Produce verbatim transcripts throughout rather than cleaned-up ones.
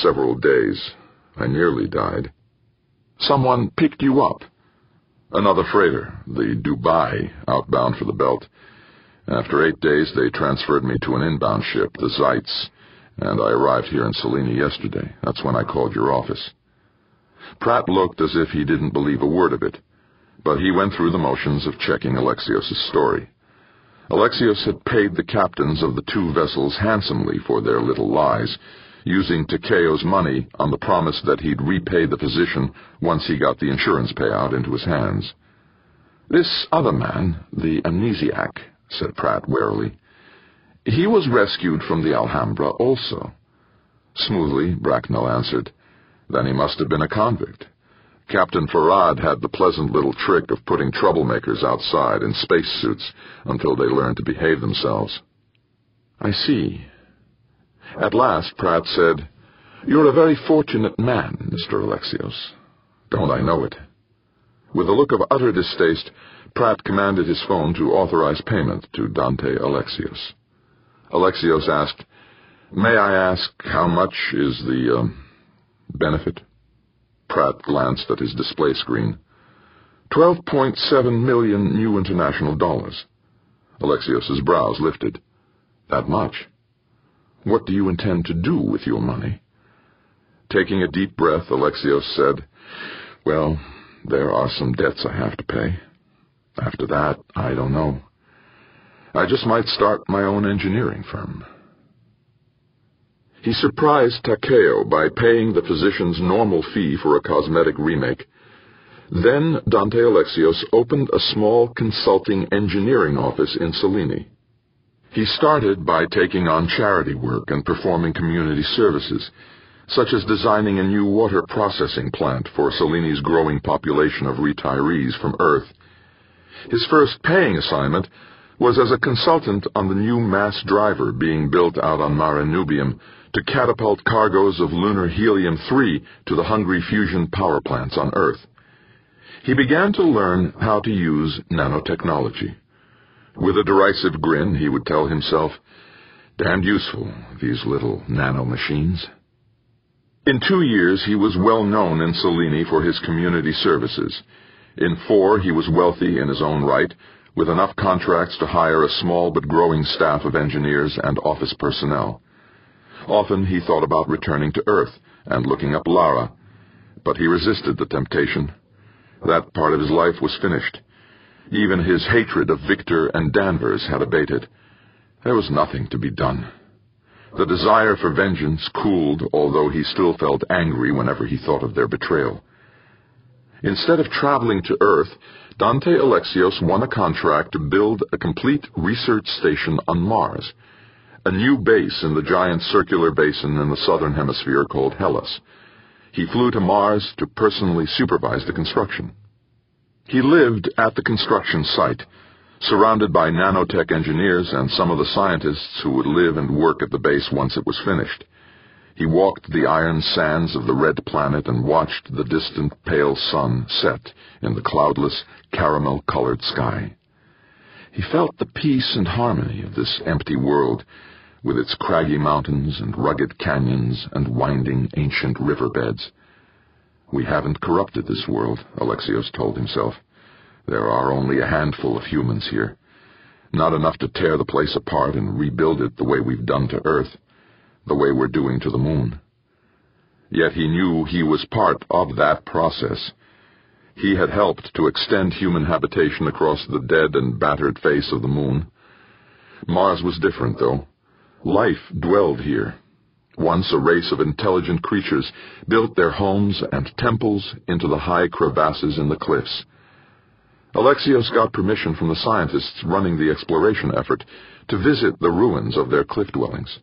several days. I nearly died. Someone picked you up. Another freighter, the Dubai, outbound for the belt. After eight days, they transferred me to an inbound ship, the Zeitz, and I arrived here in Selene yesterday. That's when I called your office. Pratt looked as if he didn't believe a word of it, but he went through the motions of checking Alexios' story. Alexios had paid the captains of the two vessels handsomely for their little lies, using Takeo's money on the promise that he'd repay the physician once he got the insurance payout into his hands. This other man, the amnesiac, said Pratt warily. He was rescued from the Alhambra also. Smoothly, Bracknell answered. Then he must have been a convict. Captain Farad had the pleasant little trick of putting troublemakers outside in spacesuits until they learned to behave themselves. I see. At last, Pratt said, You're a very fortunate man, Mister Alexios. Don't I know it? With a look of utter distaste, Pratt commanded his phone to authorize payment to Dante Alexios. Alexios asked, May I ask how much is the, uh, benefit? Pratt glanced at his display screen. Twelve point seven million new international dollars. Alexios's brows lifted. That much? What do you intend to do with your money? Taking a deep breath, Alexios said, Well, there are some debts I have to pay. After that, I don't know. I just might start my own engineering firm. He surprised Takeo by paying the physician's normal fee for a cosmetic remake. Then Dante Alexios opened a small consulting engineering office in Selene. He started by taking on charity work and performing community services, such as designing a new water processing plant for Selene's growing population of retirees from Earth. His first paying assignment was as a consultant on the new mass driver being built out on Mare Nubium to catapult cargoes of lunar helium three to the hungry fusion power plants on Earth. He began to learn how to use nanotechnology. With a derisive grin, he would tell himself, Damned useful, these little nano-machines. In two years, he was well known in Selene for his community services. In four, he was wealthy in his own right, with enough contracts to hire a small but growing staff of engineers and office personnel. Often he thought about returning to Earth and looking up Lara, but he resisted the temptation. That part of his life was finished. Even his hatred of Victor and Danvers had abated. There was nothing to be done. The desire for vengeance cooled, although he still felt angry whenever he thought of their betrayal. Instead of traveling to Earth, Dante Alexios won a contract to build a complete research station on Mars, a new base in the giant circular basin in the southern hemisphere called Hellas. He flew to Mars to personally supervise the construction. He lived at the construction site, surrounded by nanotech engineers and some of the scientists who would live and work at the base once it was finished. He walked the iron sands of the red planet and watched the distant pale sun set in the cloudless, caramel-colored sky. He felt the peace and harmony of this empty world, with its craggy mountains and rugged canyons and winding ancient riverbeds. We haven't corrupted this world, Alexios told himself. There are only a handful of humans here. Not enough to tear the place apart and rebuild it the way we've done to Earth, the way we're doing to the moon. Yet he knew he was part of that process. He had helped to extend human habitation across the dead and battered face of the moon. Mars was different, though. Life dwelled here. Once a race of intelligent creatures built their homes and temples into the high crevasses in the cliffs. Alexios got permission from the scientists running the exploration effort to visit the ruins of their cliff dwellings.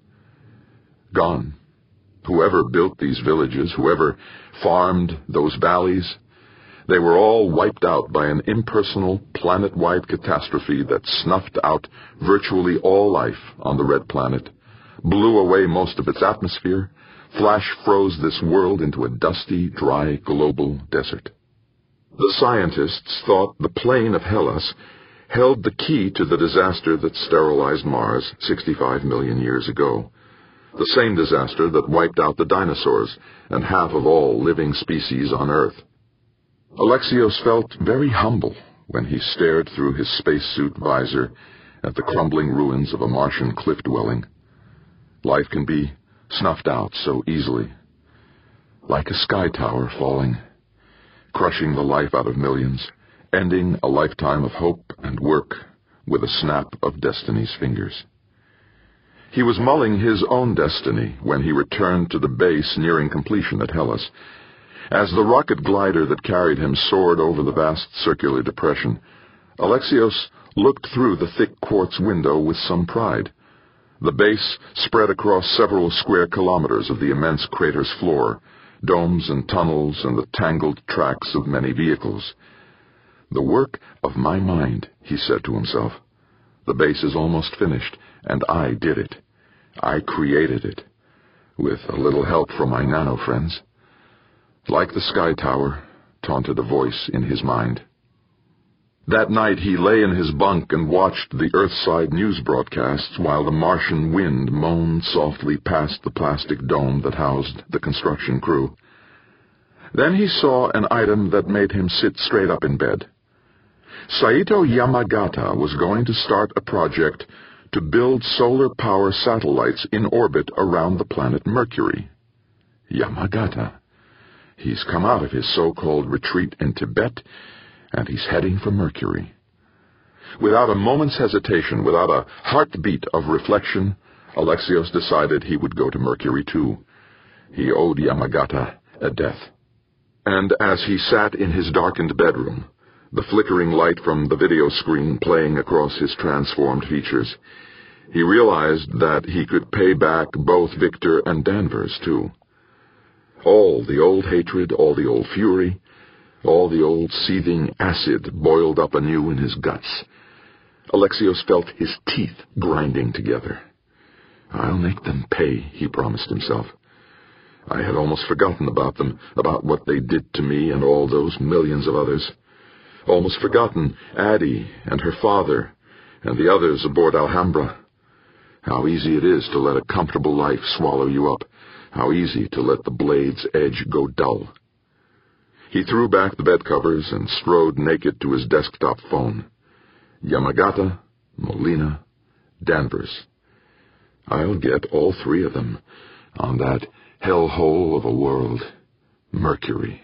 Gone. Whoever built these villages, whoever farmed those valleys, they were all wiped out by an impersonal, planet-wide catastrophe that snuffed out virtually all life on the red planet, blew away most of its atmosphere, flash-froze this world into a dusty, dry, global desert. The scientists thought the plain of Hellas held the key to the disaster that sterilized Mars sixty-five million years ago. the same disaster that wiped out the dinosaurs and half of all living species on Earth. Alexios felt very humble when he stared through his spacesuit visor at the crumbling ruins of a Martian cliff dwelling. Life can be snuffed out so easily, like a sky tower falling, crushing the life out of millions, ending a lifetime of hope and work with a snap of destiny's fingers. He was mulling his own destiny when he returned to the base nearing completion at Hellas. As the rocket glider that carried him soared over the vast circular depression, Alexios looked through the thick quartz window with some pride. The base spread across several square kilometers of the immense crater's floor, domes and tunnels and the tangled tracks of many vehicles. The work of my mind, he said to himself. The base is almost finished, and I did it. I created it, with a little help from my nano-friends. Like the sky tower, taunted a voice in his mind. That night he lay in his bunk and watched the Earthside news broadcasts while the Martian wind moaned softly past the plastic dome that housed the construction crew. Then he saw an item that made him sit straight up in bed. Saito Yamagata was going to start a project to build solar power satellites in orbit around the planet Mercury. Yamagata. He's come out of his so-called retreat in Tibet, and he's heading for Mercury. Without a moment's hesitation, without a heartbeat of reflection, Alexios decided he would go to Mercury too. He owed Yamagata a death. And as he sat in his darkened bedroom, the flickering light from the video screen playing across his transformed features, he realized that he could pay back both Victor and Danvers, too. All the old hatred, all the old fury, all the old seething acid boiled up anew in his guts. Alexios felt his teeth grinding together. I'll make them pay, he promised himself. I had almost forgotten about them, about what they did to me and all those millions of others. Almost forgotten Addie and her father and the others aboard Alhambra. How easy it is to let a comfortable life swallow you up. How easy to let the blade's edge go dull. He threw back the bed covers and strode naked to his desktop phone. Yamagata, Molina, Danvers. I'll get all three of them on that hellhole of a world, Mercury.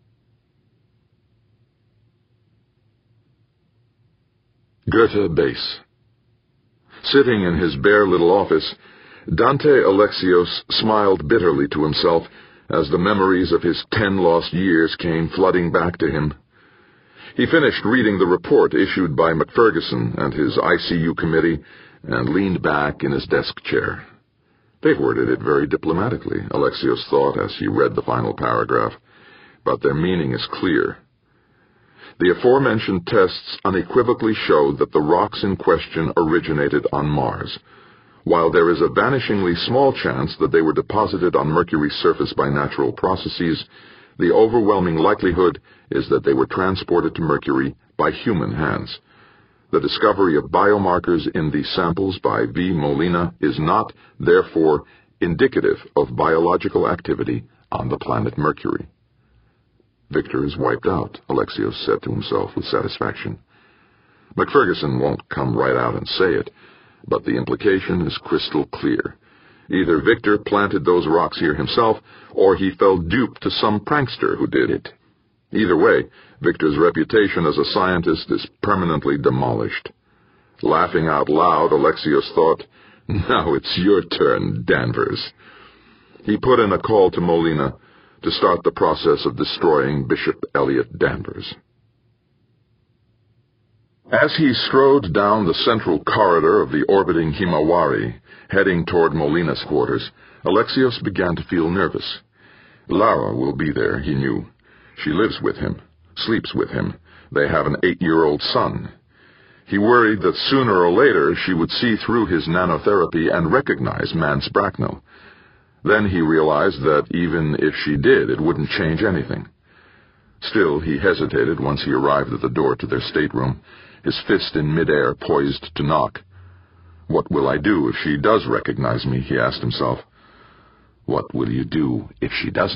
Goethe Base. Sitting in his bare little office, Dante Alexios smiled bitterly to himself as the memories of his ten lost years came flooding back to him. He finished reading the report issued by McFerguson and his I C U committee and leaned back in his desk chair. They've worded it very diplomatically, Alexios thought as he read the final paragraph, but their meaning is clear. The aforementioned tests unequivocally show that the rocks in question originated on Mars, while there is a vanishingly small chance that they were deposited on Mercury's surface by natural processes. The overwhelming likelihood is that they were transported to Mercury by human hands. The discovery of biomarkers in these samples by V. Molina is not, therefore, indicative of biological activity on the planet Mercury. Victor is wiped out, Alexios said to himself with satisfaction. McFerguson won't come right out and say it, but the implication is crystal clear. Either Victor planted those rocks here himself, or he fell dupe to some prankster who did it. Either way, Victor's reputation as a scientist is permanently demolished. Laughing out loud, Alexios thought, now it's your turn, Danvers. He put in a call to Molina to start the process of destroying Bishop Elliot Danvers. As he strode down the central corridor of the orbiting Himawari, heading toward Molina's quarters, Alexios began to feel nervous. Lara will be there, he knew. She lives with him, sleeps with him. They have an eight-year-old son. He worried that sooner or later she would see through his nanotherapy and recognize Mance Bracknell. Then he realized that even if she did, it wouldn't change anything. Still, he hesitated once he arrived at the door to their stateroom, his fist in midair poised to knock. What will I do if she does recognize me, he asked himself. What will you do if she doesn't?